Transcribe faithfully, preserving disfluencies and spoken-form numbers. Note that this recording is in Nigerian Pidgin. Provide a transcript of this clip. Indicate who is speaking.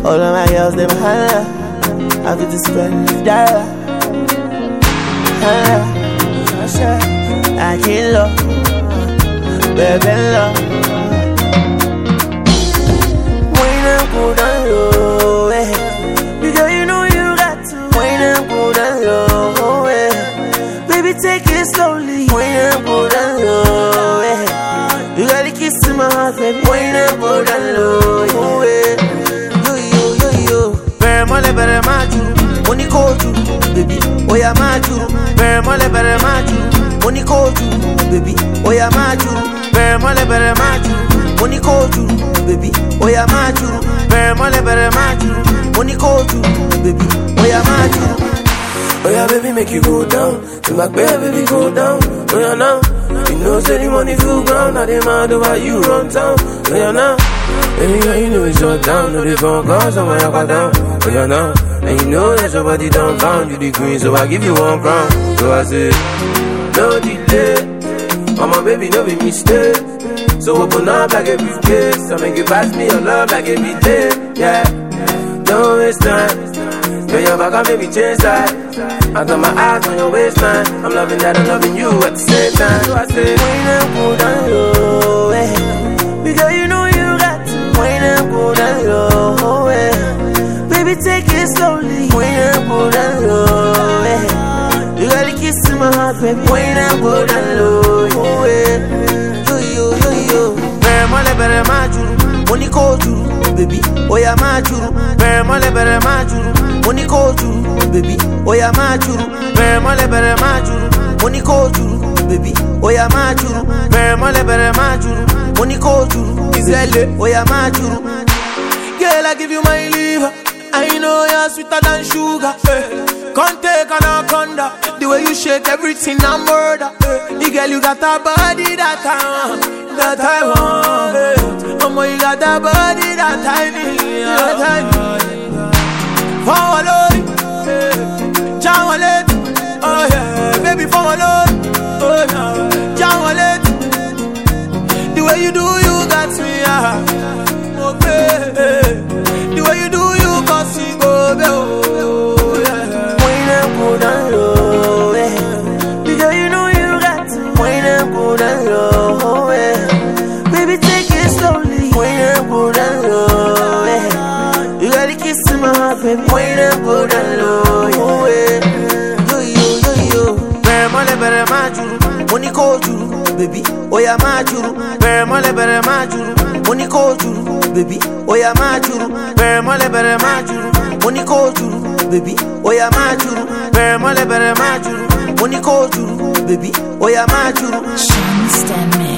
Speaker 1: All of my girls, them holla. I fit to spend dollar. Holla. I can't love, baby love. When I'm good and low, eh. Because you know you got to. When I'm good and low, eh. Baby, take it slowly. When I'm good and low, eh. You gotta kiss in my heart, baby. When I'm good and low, eh. Yo, yo, yo, yo. Very mole, very maju. Money code you, baby. Oh, yeah, maju. Very mole, very maju. Money code you, baby. Oh, yeah, maju. Very mole, very maju. Money code you, baby. Oh, yeah, maju. Very mole, very maju. Money code you, baby. Oh, yeah, maju.
Speaker 2: Oh yeah, baby, make you go down. To my bed, baby, go down. Oh yeah, now. You know, say the money full ground. Now they mad over you run town. Oh yeah, now. Baby, girl, you know it's shut down. No, they phone calls, so I got down. Oh yeah, now. And you know that your body done found you the queen, so I give you one crown. So I say, no delay. Oh my baby, no be mistake. So open up like a briefcase. So make you pass me your love like every day. Yeah, don't waste time. Girl, your back and maybe change side. I got my eyes on your waistline. I'm loving that, I'm loving you at the same time. So I say,
Speaker 1: when I'm good and low, eh. Because you know you got to. When I'm good and low, eh. Baby, take it slowly. When I'm good and low, eh. You gotta kiss in my heart, baby. When I'm good and low, eh. Yo, yo, yo, yo. Very mole, very maju. Money code you, baby. Oh, yeah, maju. Very mole, very maju. Money code you, baby. Oh, yeah, maju. Very mole, very maju. Money code you, baby. Oh, yeah, maju. Very mole, very maju. Money code you, baby. Oh, yeah, maju. Girl, I give you my liver. I know you're sweeter than sugar. Eh. Can't take anaconda. The way you shake everything, I'm murder. Eh. The girl, you got a body that I want, that I want. Eh. Mama, you got a body that I need, that I need. Follow it, Jawale, oh yeah, baby, follow it, oh yeah, Jawale. The way you do, you got me, ah, okay. The way you do, you got me, go, oh yeah. When I'm good and low, eh. Because you know you got to. When I'm good and low, eh. Baby, take it slowly. When I'm good and low, eh. You gotta kiss in my heart, baby. When I'm good and low, eh. Yo, yo, yo, yo. Very mole, very maju. Money code you, baby. Oh, yeah, maju. Very mole, very maju. Money code you, baby. Oh, yeah, maju. Very mole, very maju. Money code you, baby. Oh, yeah, maju. Very mole, very maju. Money code you, baby. Oh, yeah, maju.
Speaker 3: Sean Stanley.